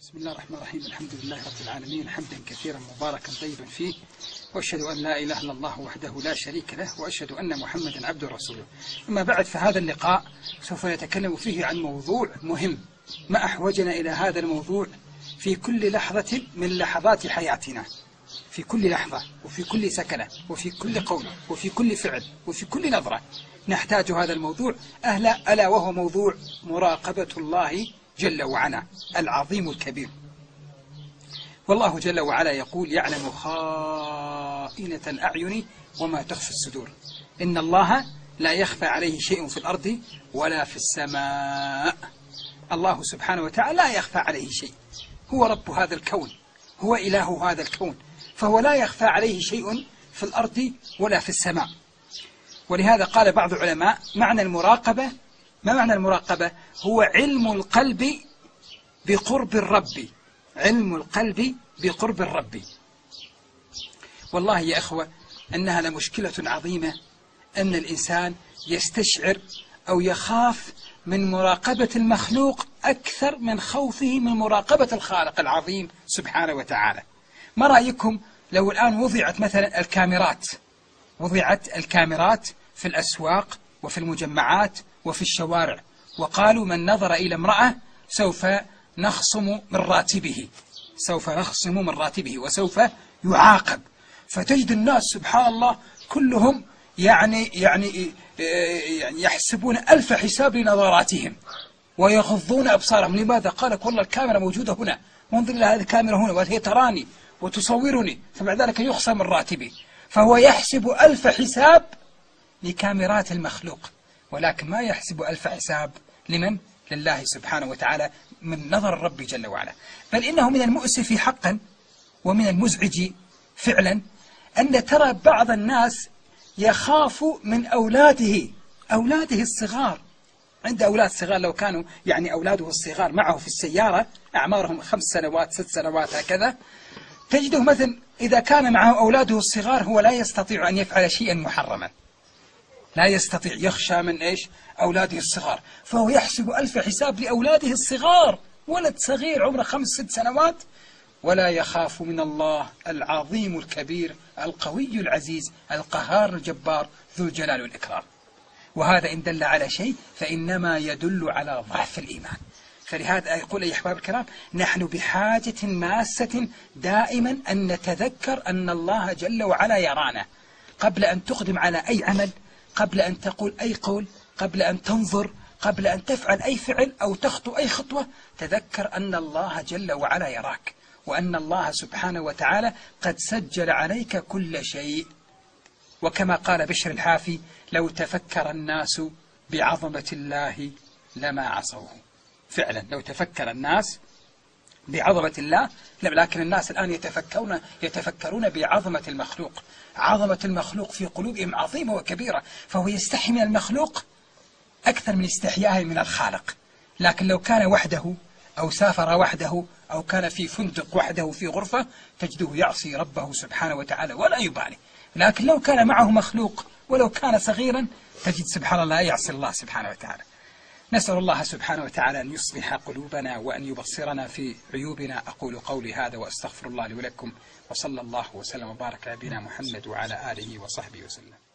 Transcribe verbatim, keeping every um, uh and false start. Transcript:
بسم الله الرحمن الرحيم. الحمد لله رب العالمين، حمدا كثيرا مباركا طيبا فيه، وأشهد أن لا إله إلا الله وحده لا شريك له، وأشهد أن محمدا عبده ورسوله. أما بعد، فهذا اللقاء سوف نتكلم فيه عن موضوع مهم، ما أحوجنا إلى هذا الموضوع في كل لحظة من لحظات حياتنا، في كل لحظة وفي كل سكنة وفي كل قول وفي كل فعل وفي كل نظرة نحتاج هذا الموضوع أهلا ألا وهو موضوع مراقبة الله جل وعلا العظيم الكبير. والله جل وعلا يقول: يعلم خائنة الأعين وما تخفي الصدور، إن الله لا يخفى عليه شيء في الأرض ولا في السماء. الله سبحانه وتعالى لا يخفى عليه شيء، هو رب هذا الكون، هو إله هذا الكون، فهو لا يخفى عليه شيء في الأرض ولا في السماء. ولهذا قال بعض العلماء: معنى المراقبة، ما معنى المراقبة؟ هو علم القلب بقرب الرب، علم القلب بقرب الرب. والله يا أخوة أنها لمشكلة عظيمة أن الإنسان يستشعر أو يخاف من مراقبة المخلوق أكثر من خوفه من مراقبة الخالق العظيم سبحانه وتعالى. ما رأيكم لو الآن وضعت مثلا الكاميرات، وضعت الكاميرات في الأسواق وفي المجمعات وفي الشوارع، وقالوا: من نظر إلى امرأة سوف نخصم من راتبه، سوف نخصم من راتبه وسوف يعاقب. فتجد الناس سبحان الله كلهم يعني يعني يعني يحسبون ألف حساب لنظراتهم ويغضون أبصارهم. لماذا؟ قالك: والله الكاميرا موجودة هنا، وانظر إلى هذه الكاميرا هنا وهي تراني وتصورني، فبعد ذلك يخصم من راتبي. فهو يحسب ألف حساب لكاميرات المخلوق، ولكن ما يحسب ألف حساب لمن؟ لله سبحانه وتعالى من نظر الرب جل وعلا. بل إنه من المؤسف حقا ومن المزعج فعلا أن ترى بعض الناس يخاف من أولاده، أولاده الصغار. عند أولاد صغار لو كانوا يعني أولاده الصغار معه في السيارة، أعمارهم خمس سنوات ست سنوات هكذا، تجده مثلا إذا كان معه أولاده الصغار هو لا يستطيع أن يفعل شيئا محرما، لا يستطيع، يخشى من إيش؟ أولاده الصغار، فهو يحسب ألف حساب لأولاده الصغار، ولد صغير عمره خمس ست سنوات، ولا يخاف من الله العظيم الكبير القوي العزيز القهار الجبار ذو الجلال والإكرام. وهذا إن دل على شيء فإنما يدل على ضعف الإيمان. فلهذا يقول يا أحباب الكرام: نحن بحاجة ماسة دائما أن نتذكر أن الله جل وعلا يرانا قبل أن تقدم على أي عمل، قبل أن تقول أي قول، قبل أن تنظر، قبل أن تفعل أي فعل أو تخطو أي خطوة. تذكر أن الله جل وعلا يراك، وأن الله سبحانه وتعالى قد سجل عليك كل شيء. وكما قال بشر الحافي: لو تفكر الناس بعظمة الله لما عصوه. فعلا لو تفكر الناس بعظمة الله، لكن الناس الآن يتفكرون يتفكرون بعظمة المخلوق. عظمة المخلوق في قلوبهم عظيمة وكبيرة، فهو يستحي من المخلوق أكثر من استحيائه من الخالق. لكن لو كان وحده أو سافر وحده أو كان في فندق وحده في غرفة، تجده يعصي ربه سبحانه وتعالى ولا يبالي. لكن لو كان معه مخلوق ولو كان صغيرا، تجد سبحان الله يعصي الله سبحانه وتعالى. نسأل الله سبحانه وتعالى أن يصلح قلوبنا وأن يبصرنا في عيوبنا. أقول قولي هذا وأستغفر الله لي ولكم، وصلى الله وسلم وبارك على نبينا محمد وعلى آله وصحبه وسلم.